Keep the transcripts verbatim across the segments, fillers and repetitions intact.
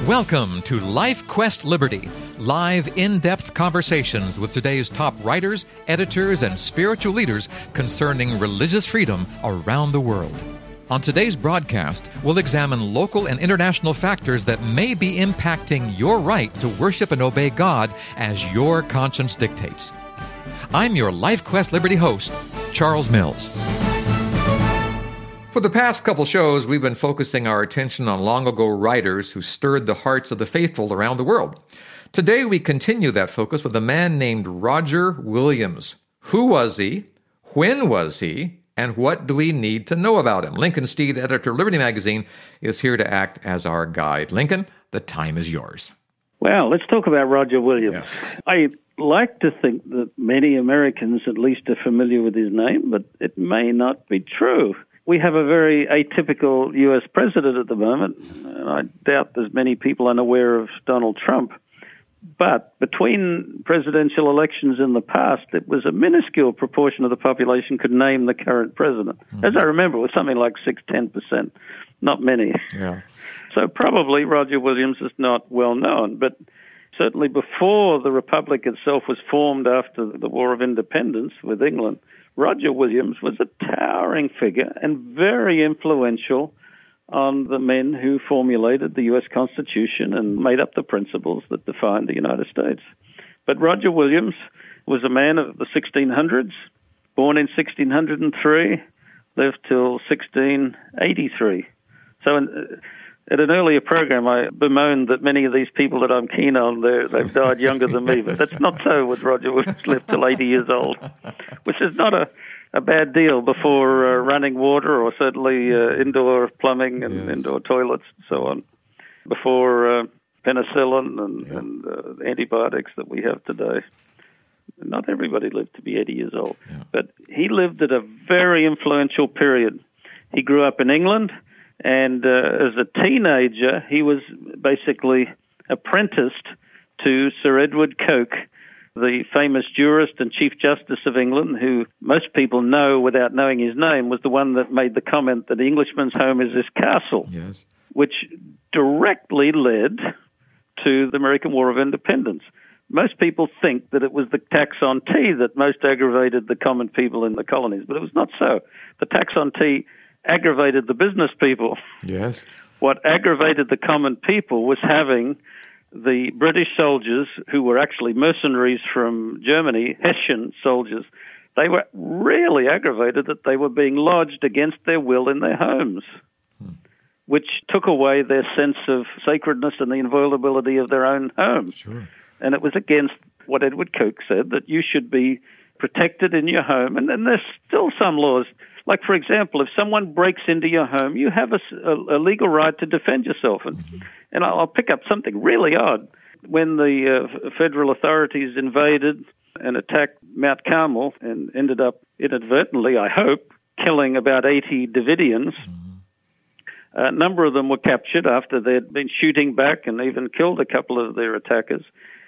Welcome to Life Quest Liberty, live in-depth conversations with today's top writers, editors, and spiritual leaders concerning religious freedom around the world. On today's broadcast, we'll examine local and international factors that may be impacting your right to worship and obey God as your conscience dictates. I'm your Life Quest Liberty host, Charles Mills. For the past couple shows, we've been focusing our attention on long-ago writers who stirred the hearts of the faithful around the world. Today, we continue that focus with a man named Roger Williams. Who was he? When was he? And what do we need to know about him? Lincoln Steed, editor of Liberty Magazine, is here to act as our guide. Lincoln, the time is yours. Well, let's talk about Roger Williams. Yes. I like to think that many Americans at least are familiar with his name, but it may not be true. We have a very atypical U S president at the moment, and I doubt there's many people unaware of Donald Trump. But between presidential elections in the past, it was a minuscule proportion of the population could name the current president. Mm-hmm. As I remember, it was something like six, ten percent, not many. Yeah. So probably Roger Williams is not well known, but certainly before the Republic itself was formed after the War of Independence with England, Roger Williams was a towering figure and very influential on the men who formulated the U S Constitution and made up the principles that defined the United States. But Roger Williams was a man of the sixteen hundreds, born in sixteen oh three, lived till sixteen eighty-three. So in, at an earlier program, I bemoaned that many of these people that I'm keen on, they've died younger than me, but that's not so with Roger Williams, lived till eighty years old, which is not a, a bad deal before uh, running water or certainly uh, indoor plumbing and yes. indoor toilets and so on, before uh, penicillin and, yeah. and uh, antibiotics that we have today. Not everybody lived to be eighty years old, yeah. but he lived at a very influential period. He grew up in England. And uh, as a teenager, he was basically apprenticed to Sir Edward Coke, the famous jurist and Chief Justice of England, who most people know without knowing his name, was the one that made the comment that the Englishman's home is his castle, yes. which directly led to the American War of Independence. Most people think that it was the tax on tea that most aggravated the common people in the colonies, but it was not so. The tax on tea aggravated the business people. Yes. What aggravated the common people was having the British soldiers, who were actually mercenaries from Germany, Hessian soldiers, they were really aggravated that they were being lodged against their will in their homes, hmm. which took away their sense of sacredness and the inviolability of their own home. Sure. And it was against what Edward Coke said, that you should be protected in your home. And then there's still some laws. Like, for example, if someone breaks into your home, you have a, a, a legal right to defend yourself. And, mm-hmm. and I'll, I'll pick up something really odd. When the uh, federal authorities invaded and attacked Mount Carmel and ended up inadvertently, I hope, killing about eighty Davidians, mm-hmm. a number of them were captured after they'd been shooting back and even killed a couple of their attackers.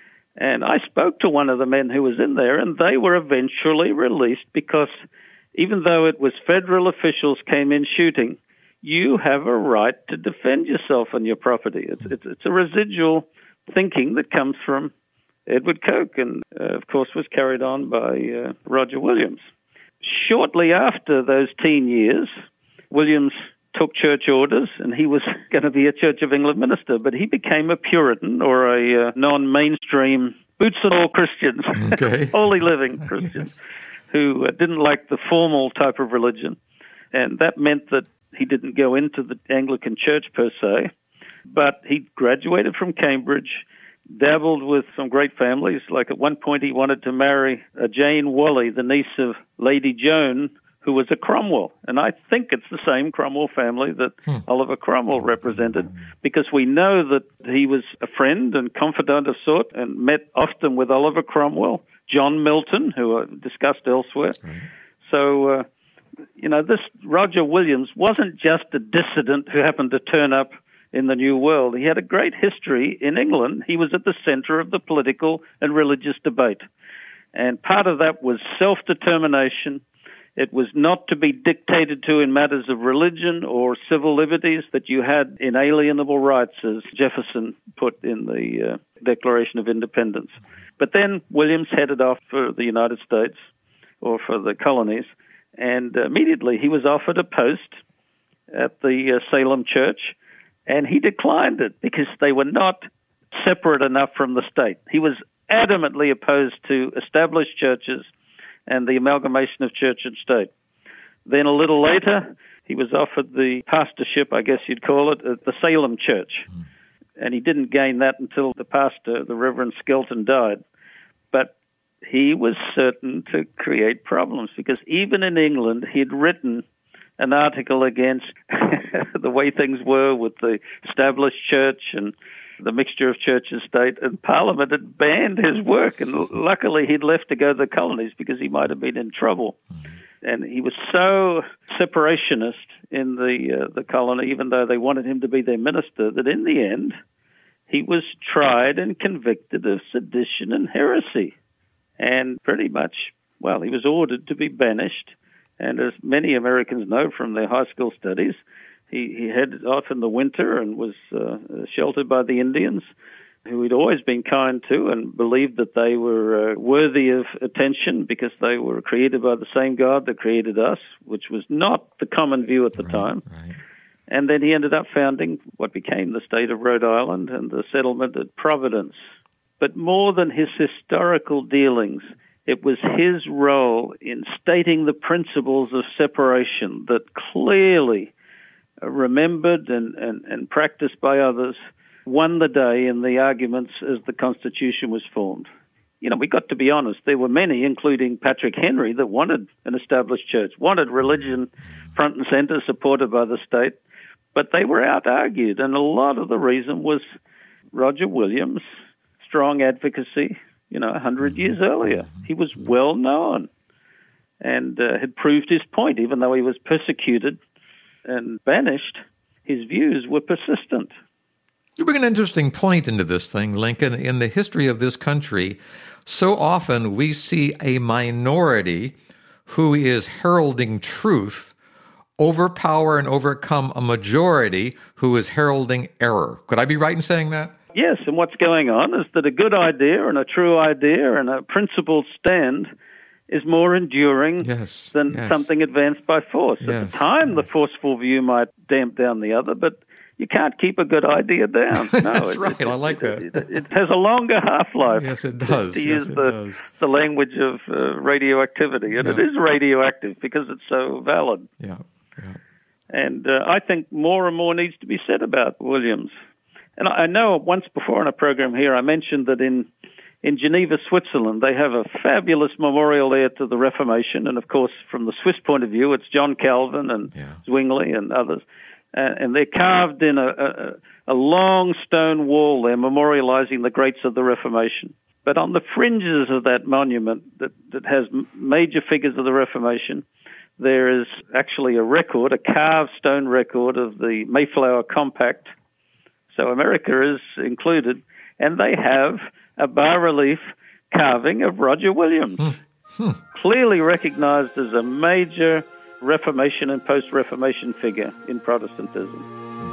And I spoke to one of the men who was in there, and they were eventually released because even though it was federal officials came in shooting, you have a right to defend yourself and your property. It's it's, it's a residual thinking that comes from Edward Coke and, uh, of course, was carried on by uh, Roger Williams. Shortly after those teen years, Williams took church orders, and he was going to be a Church of England minister, but he became a Puritan or a uh, non-mainstream boots and all Christian, okay. holy living Christians. Yes. who uh, didn't like the formal type of religion. And that meant that he didn't go into the Anglican Church per se, but he graduated from Cambridge, dabbled with some great families. Like at one point he wanted to marry uh, Jane Whalley, the niece of Lady Joan, who was a Cromwell. And I think it's the same Cromwell family that hmm. Oliver Cromwell represented, because we know that he was a friend and confidant of sort and met often with Oliver Cromwell, John Milton, who I discussed elsewhere. Right. So, uh, you know, this Roger Williams wasn't just a dissident who happened to turn up in the New World. He had a great history in England. He was at the center of the political and religious debate. And part of that was self-determination. It was not to be dictated to in matters of religion or civil liberties, that you had inalienable rights, as Jefferson put in the uh, Declaration of Independence. But then Williams headed off for the United States, or for the colonies, and immediately he was offered a post at the uh, Salem Church, and he declined it because they were not separate enough from the state. He was adamantly opposed to established churches and the amalgamation of church and state. Then a little later, he was offered the pastorship, I guess you'd call it, at the Salem Church. Mm. And he didn't gain that until the pastor, the Reverend Skelton, died. But he was certain to create problems, because even in England, he'd written an article against the way things were with the established church and the mixture of church and state, and Parliament had banned his work, and luckily he'd left to go to the colonies because he might have been in trouble. And he was so separationist in the uh, the colony, even though they wanted him to be their minister, that in the end he was tried and convicted of sedition and heresy. And pretty much, well, he was ordered to be banished. And as many Americans know from their high school studies, He, he headed off in the winter and was uh, sheltered by the Indians, who he'd always been kind to and believed that they were uh, worthy of attention because they were created by the same God that created us, which was not the common view at the right, time. Right. And then he ended up founding what became the state of Rhode Island and the settlement at Providence. But more than his historical dealings, it was his role in stating the principles of separation that clearly remembered and, and, and practiced by others, won the day in the arguments as the Constitution was formed. You know, we got to be honest, there were many, including Patrick Henry, that wanted an established church, wanted religion front and center, supported by the state, but they were out-argued, and a lot of the reason was Roger Williams' strong advocacy, you know, a hundred years earlier. He was well known and uh, had proved his point, even though he was persecuted and banished, his views were persistent. You bring an interesting point into this thing, Lincoln. In the history of this country, so often we see a minority who is heralding truth overpower and overcome a majority who is heralding error. Could I be right in saying that? Yes, and what's going on is that a good idea and a true idea and a principled stand is more enduring yes, than yes. something advanced by force. Yes, At the time, yes. the forceful view might damp down the other, but you can't keep a good idea down. No, That's it, right. It, I like that. It, it, it has a longer half-life. Yes, it does. To yes, use it the, does. the language of uh, radioactivity. And yeah. it is radioactive because it's so valid. Yeah, yeah. And uh, I think more and more needs to be said about Williams. And I know once before in a program here, I mentioned that in in Geneva, Switzerland, they have a fabulous memorial there to the Reformation. And, of course, from the Swiss point of view, it's John Calvin and yeah. Zwingli and others. Uh, and they're carved in a, a, a long stone wall there, memorializing the greats of the Reformation. But on the fringes of that monument that, that has major figures of the Reformation, there is actually a record, a carved stone record of the Mayflower Compact. So America is included, and they have a bas-relief carving of Roger Williams, hmm. Hmm. clearly recognized as a major Reformation and post-Reformation figure in Protestantism.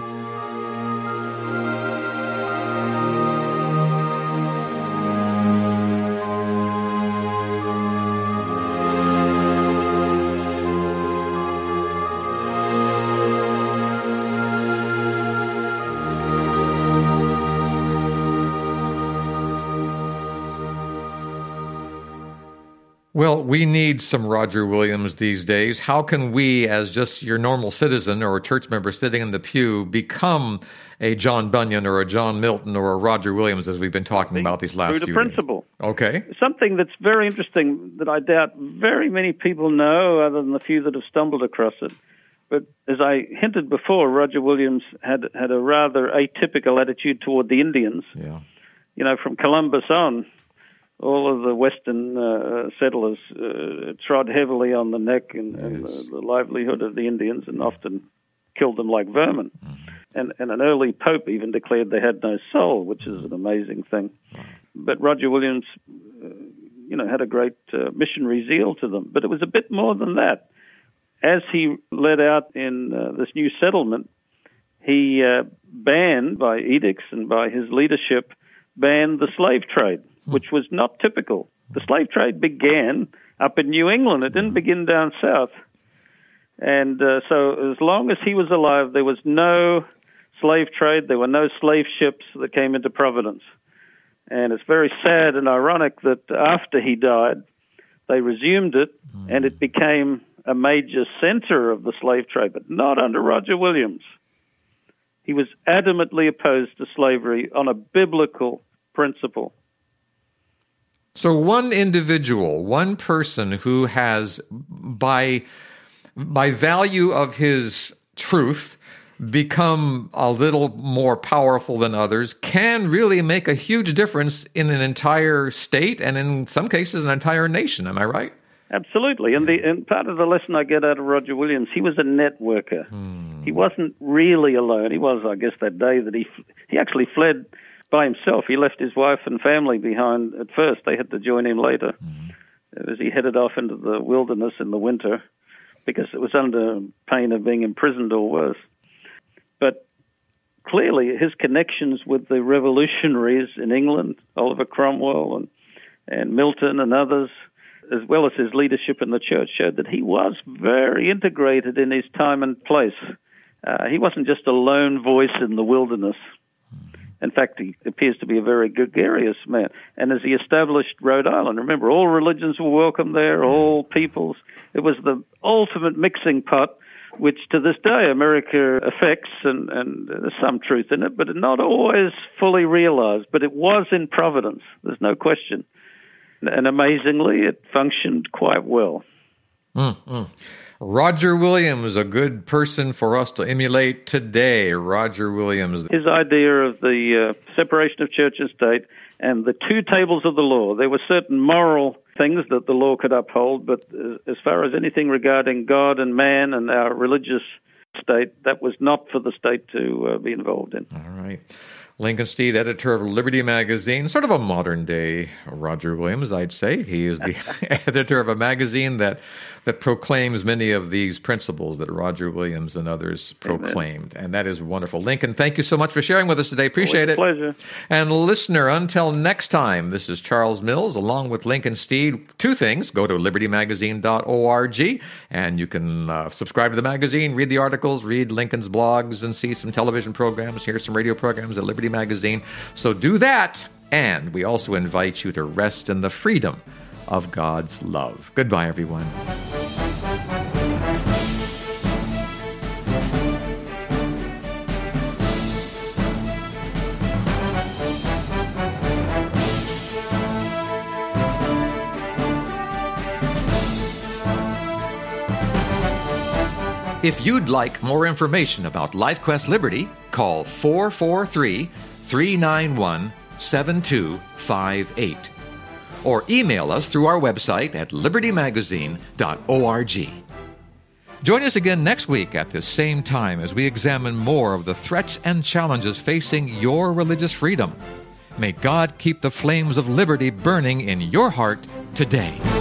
Well, we need some Roger Williams these days. How can we, as just your normal citizen or a church member sitting in the pew, become a John Bunyan or a John Milton or a Roger Williams, as we've been talking about these last Through few the principle. days? Okay. Something that's very interesting that I doubt very many people know, other than the few that have stumbled across it. But as I hinted before, Roger Williams had had a rather atypical attitude toward the Indians. Yeah. You know, from Columbus on, all of the Western uh, settlers uh, trod heavily on the neck and, yes. and the, the livelihood of the Indians, and often killed them like vermin. Mm. And, and an early pope even declared they had no soul, which is an amazing thing. But Roger Williams uh, you know, had a great uh, missionary zeal to them. But it was a bit more than that. As he led out in uh, this new settlement, he uh, banned, by edicts and by his leadership, banned the slave trade, which was not typical. The slave trade began up in New England. It didn't begin down south. And uh, so as long as he was alive, there was no slave trade. There were no slave ships that came into Providence. And it's very sad and ironic that after he died, they resumed it, mm. and it became a major center of the slave trade, but not under Roger Williams. He was adamantly opposed to slavery on a biblical principle. So one individual, one person who has, by by value of his truth, become a little more powerful than others, can really make a huge difference in an entire state and in some cases an entire nation. Am I right? Absolutely. And, the, and part of the lesson I get out of Roger Williams, he was a networker. Hmm. He wasn't really alone. He was, I guess, that day that he he actually fled by himself. He left his wife and family behind at first. They had to join him later hmm. as he headed off into the wilderness in the winter because it was under pain of being imprisoned or worse. But clearly his connections with the revolutionaries in England, Oliver Cromwell and, and Milton and others, as well as his leadership in the church, showed that he was very integrated in his time and place. Uh, he wasn't just a lone voice in the wilderness. In fact, he appears to be a very gregarious man. And as he established Rhode Island, remember, all religions were welcome there, all peoples. It was the ultimate mixing pot, which to this day America affects, and, and there's some truth in it, but not always fully realized. But it was in Providence, there's no question. And amazingly, it functioned quite well. Mm-hmm. Roger Williams, a good person for us to emulate today. Roger Williams. His idea of the uh, separation of church and state and the two tables of the law. There were certain moral things that the law could uphold, but as far as anything regarding God and man and our religious state, that was not for the state to uh, be involved in. All right. Lincoln Steed, editor of Liberty Magazine, sort of a modern-day Roger Williams, I'd say. He is the editor of a magazine that that proclaims many of these principles that Roger Williams and others proclaimed. Amen. And that is wonderful. Lincoln, thank you so much for sharing with us today. Appreciate it. Pleasure. And listener, until next time, this is Charles Mills along with Lincoln Steed. Two things. Go to liberty magazine dot org and you can uh, subscribe to the magazine, read the articles, read Lincoln's blogs, and see some television programs, hear some radio programs at Liberty Magazine. So do that. And we also invite you to rest in the freedom of God's love. Goodbye, everyone. If you'd like more information about LifeQuest Liberty, call four four three, three nine one, seven two five eight or email us through our website at liberty magazine dot org. Join us again next week at this same time as we examine more of the threats and challenges facing your religious freedom. May God keep the flames of liberty burning in your heart today.